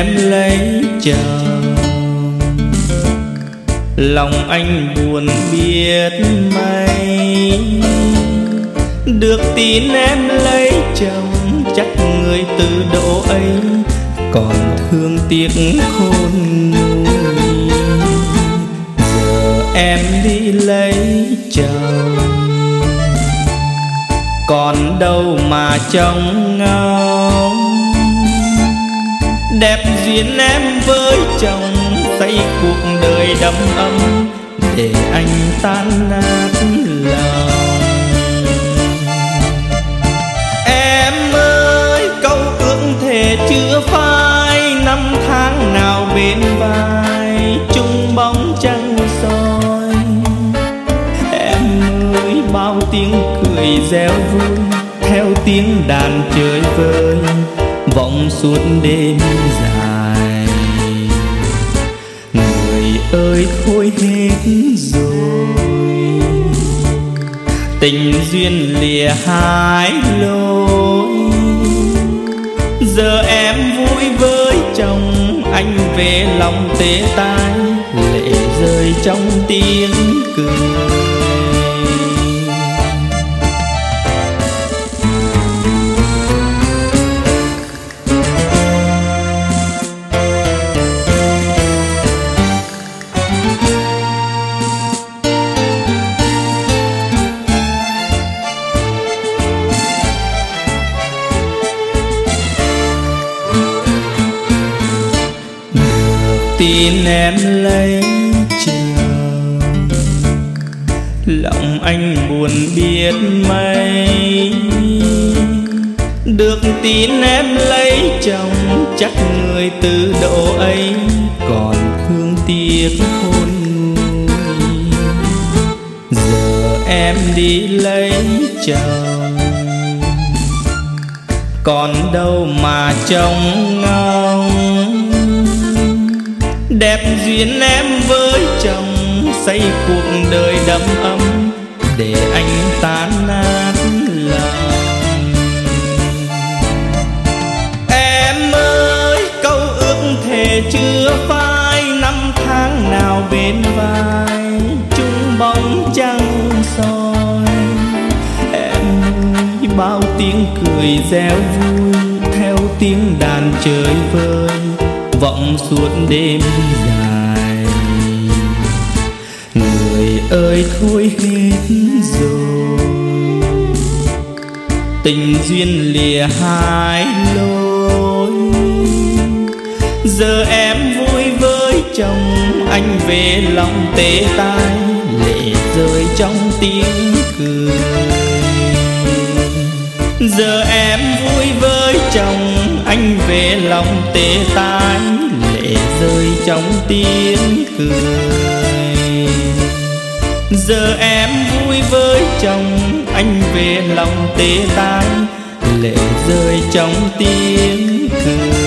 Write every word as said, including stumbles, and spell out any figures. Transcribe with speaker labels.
Speaker 1: em lấy chồng. Lòng anh buồn biết mấy, được tin em lấy chồng, chắc người từ độ ấy còn thương tiếc khôn nguôi. Giờ em đi lấy chồng, còn đâu mà trông ngóng. Đẹp duyên em với chồng, xây cuộc đời đầm ấm, để anh tan nát lòng. Em ơi câu ước thề chưa phai, năm tháng nào bên vai chung bóng trăng soi. Em ơi bao tiếng cười réo vui, theo tiếng đàn chơi vơi vọng suốt đêm dài. Người ơi thôi hết rồi, tình duyên lìa hai lối. Giờ em vui với chồng, anh về lòng tê tái, lệ rơi trong tiếng cười. Tin em lấy chồng, lòng anh buồn biết mấy. Được tin em lấy chồng, chắc người từ độ ấy còn thương tiếc khôn nguôi. Giờ em đi lấy chồng, còn đâu mà trông ngóng. Đẹp duyên em với chồng, xây cuộc đời đầm ấm, để anh tan nát lòng. Em ơi câu ước thề chưa phai, năm tháng nào bên vai chung bóng trăng soi. Em ơi bao tiếng cười réo vui, theo tiếng đàn chơi vơi vọng suốt đêm dài. Người ơi thôi hết rồi, tình duyên lìa hai lối. Giờ em vui với chồng, anh về lòng tê tái, lệ rơi trong tiếng cười. Giờ em vui với chồng, anh về lòng tê tái, lệ rơi trong tiếng cười. Giờ em vui với chồng, anh về lòng tê tái, lệ rơi trong tiếng cười.